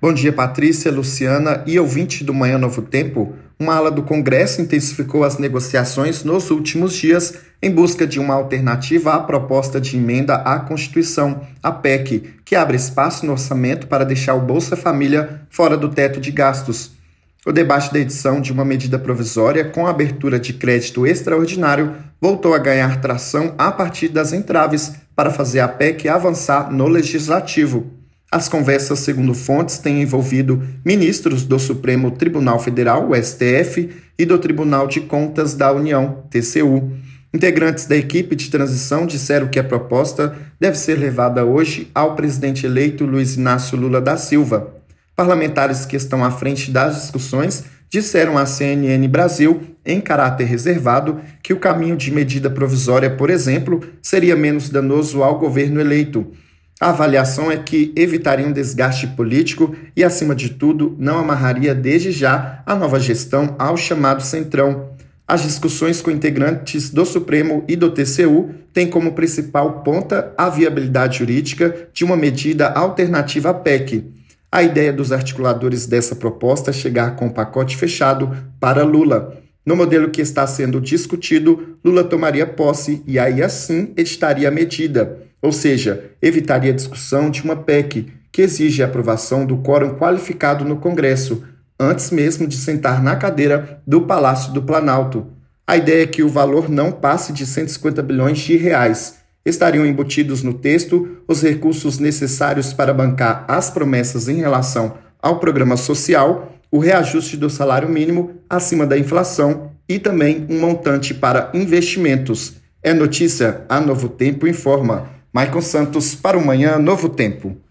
Bom dia, Patrícia, Luciana e ouvinte do Manhã Novo Tempo. Uma ala do Congresso intensificou as negociações nos últimos dias em busca de uma alternativa à proposta de emenda à Constituição, a PEC, que abre espaço no orçamento para deixar o Bolsa Família fora do teto de gastos. O debate da edição de uma medida provisória com abertura de crédito extraordinário voltou a ganhar tração a partir das entraves para fazer a PEC avançar no Legislativo. As conversas, segundo fontes, têm envolvido ministros do Supremo Tribunal Federal, o STF, e do Tribunal de Contas da União, TCU. Integrantes da equipe de transição disseram que a proposta deve ser levada hoje ao presidente eleito Luiz Inácio Lula da Silva. Parlamentares que estão à frente das discussões disseram à CNN Brasil, em caráter reservado, que o caminho de medida provisória, por exemplo, seria menos danoso ao governo eleito. A avaliação é que evitaria um desgaste político e, acima de tudo, não amarraria desde já a nova gestão ao chamado Centrão. As discussões com integrantes do Supremo e do TCU têm como principal ponta a viabilidade jurídica de uma medida alternativa à PEC. A ideia dos articuladores dessa proposta é chegar com um pacote fechado para Lula. No modelo que está sendo discutido, Lula tomaria posse e aí assim editaria a medida, ou seja, evitaria a discussão de uma PEC que exige a aprovação do quórum qualificado no Congresso, antes mesmo de sentar na cadeira do Palácio do Planalto. A ideia é que o valor não passe de 150 bilhões de reais. Estariam embutidos no texto os recursos necessários para bancar as promessas em relação ao programa social, o reajuste do salário mínimo acima da inflação e também um montante para investimentos. É notícia, a Novo Tempo informa. Maicon Santos para o Manhã Novo Tempo.